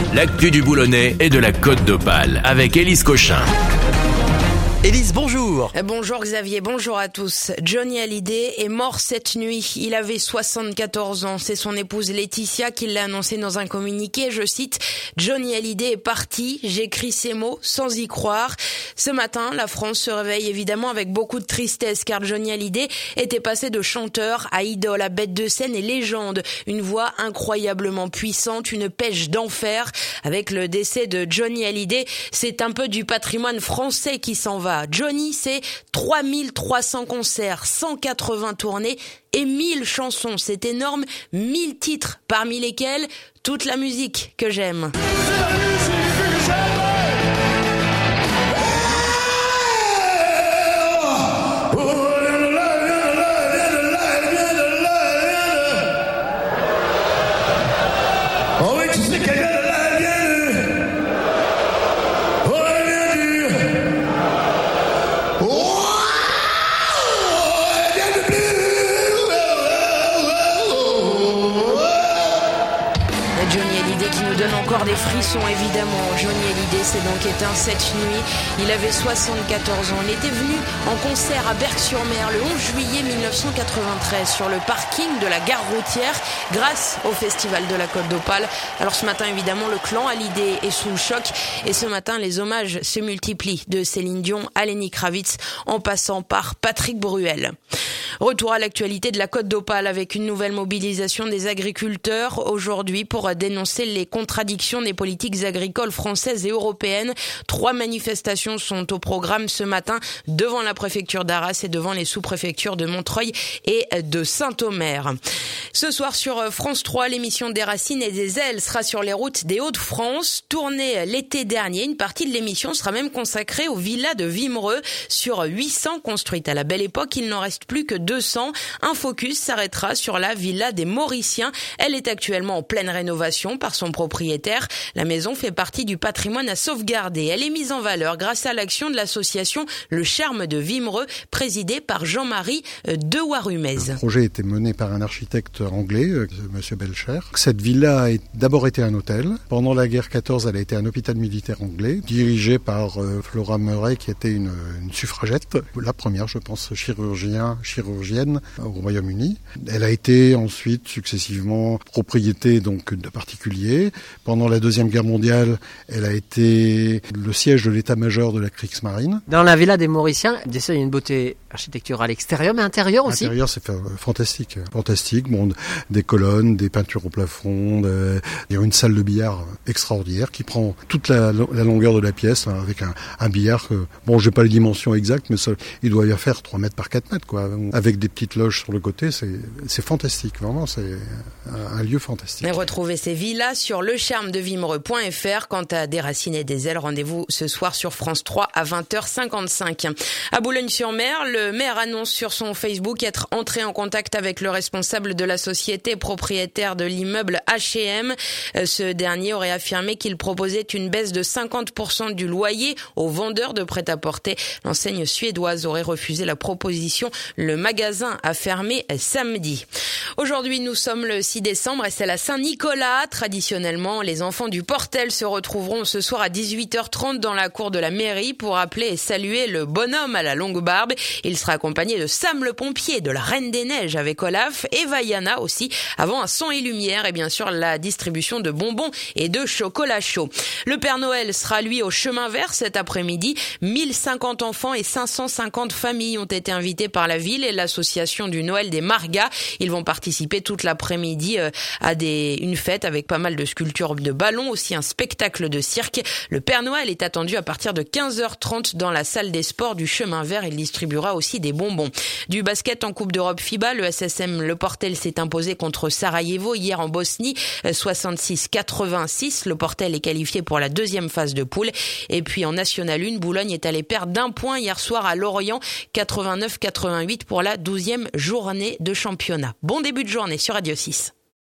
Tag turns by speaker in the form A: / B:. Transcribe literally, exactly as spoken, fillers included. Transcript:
A: l'actu du Boulonnais et de la Côte d'Opale avec Élise Cochin.
B: Élise, bonjour.
C: Bonjour Xavier, bonjour à tous. Johnny Hallyday est mort cette nuit. Il avait soixante-quatorze ans. C'est son épouse Laetitia qui l'a annoncé dans un communiqué. Je cite, « Johnny Hallyday est parti. J'écris ces mots sans y croire. » Ce matin, la France se réveille évidemment avec beaucoup de tristesse car Johnny Hallyday était passé de chanteur à idole, à bête de scène et légende. Une voix incroyablement puissante, une pêche d'enfer. Avec le décès de Johnny Hallyday, c'est un peu du patrimoine français qui s'en va. Johnny, c'est trois mille trois cents concerts, cent quatre-vingts tournées et mille chansons. C'est énorme, mille titres, parmi lesquels toute la musique que j'aime.
D: C'est la musique que j'aime. Oh oui, tu sais qu'elle vient de là, elle vient de... Oh, elle vient du... Oh, elle vient de plus...
C: Johnny Hallyday qui nous donne encore des frissons évidemment. Johnny Hallyday s'est donc éteint cette nuit. Il avait soixante-quatorze ans. Il était venu en concert à Berck-sur-Mer le onze juillet mille neuf cent quatre-vingt-treize sur le parking de la gare routière grâce au Festival de la Côte d'Opale. Alors ce matin évidemment le clan Hallyday est sous le choc et ce matin les hommages se multiplient de Céline Dion à Lenny Kravitz en passant par Patrick Bruel. Retour à l'actualité de la Côte d'Opale avec une nouvelle mobilisation des agriculteurs aujourd'hui pour dénoncer les contradictions des politiques agricoles françaises et européennes. Trois manifestations sont au programme ce matin devant la préfecture d'Arras et devant les sous-préfectures de Montreuil et de Saint-Omer. Ce soir sur France trois, l'émission des Racines et des Ailes sera sur les routes des Hauts-de-France. Tournée l'été dernier, une partie de l'émission sera même consacrée aux villas de Wimereux. Sur huit cents construites à la belle époque, il n'en reste plus que deux cents. Un focus s'arrêtera sur la villa des Mauriciens. Elle est actuellement en pleine rénovation par son propriétaire. La maison fait partie du patrimoine à sauvegarder. Elle est mise en valeur grâce à l'action de l'association Le Charme de Wimereux, présidée par Jean-Marie de Warumez.
E: Le projet a été mené par un architecte anglais, M. Belcher. Cette villa a d'abord été un hôtel. Pendant la guerre quatorze, elle a été un hôpital militaire anglais, dirigé par euh, Flora Murray, qui était une, une suffragette, la première, je pense, chirurgien, chirurgienne au Royaume-Uni. Elle a été ensuite successivement propriété donc de particuliers. Pendant la Deuxième Guerre mondiale, elle a été le siège de l'état-major de la Kriegsmarine.
B: Dans la villa des Mauriciens, il y a une beauté architecturale extérieure, mais intérieure aussi.
E: L'intérieur, c'est fantastique. Fantastique. Bon, des colonnes, des peintures au plafond. De... Il y a une salle de billard extraordinaire qui prend toute la, la longueur de la pièce, hein, avec un, un billard que, bon, j'ai pas les dimensions exactes, mais ça, il doit y faire trois mètres par quatre mètres, quoi. Avec des petites loges sur le côté, c'est, c'est fantastique. Vraiment, c'est un, un lieu fantastique.
C: Et retrouvez ces villas sur le charme de wimereux point f r. Quant à Des Racines et des Ailes, rendez-vous ce soir sur France trois à vingt heures cinquante-cinq. À Boulogne-sur-Mer, le maire annonce sur son Facebook être entré en contact avec le responsable de la société propriétaire de l'immeuble H et M. Ce dernier aurait affirmé qu'il proposait une baisse de cinquante pour cent du loyer aux vendeurs de prêt-à-porter. L'enseigne suédoise aurait refusé la proposition. Le magasin a fermé samedi. Aujourd'hui, nous sommes le six décembre et c'est la Saint-Nicolas. Traditionnellement, les enfants du Portel se retrouveront ce soir à dix-huit heures trente dans la cour de la mairie pour appeler et saluer le bonhomme à la longue barbe. Il sera accompagné de Sam le pompier, de la Reine des Neiges avec Olaf et Vaiana aussi, avant un son et lumière et bien sûr la distribution de bonbons et de chocolat chaud. Le Père Noël sera lui au chemin vert cet après-midi. mille cinquante enfants et cinq cent cinquante familles ont été invités par la ville et l'association du Noël des Margas. Ils vont participer toute l'après-midi à des, une fête avec pas mal de sculptures de ballons, aussi un spectacle de cirque. Le Père Noël est attendu à partir de quinze heures trente dans la salle des sports du chemin vert. Il distribuera aussi des bonbons. Du basket en Coupe d'Europe FIBA, le S S M Le Portel s'est imposé contre Sarajevo hier en Bosnie, soixante-six quatre-vingt-six. Le Portel est qualifié pour la deuxième phase de poule. Et puis en National un, Boulogne est allé perdre d'un point hier soir à Lorient, quatre-vingt-neuf quatre-vingt-huit pour la douzième journée de championnat. Bon début de journée sur Radio six.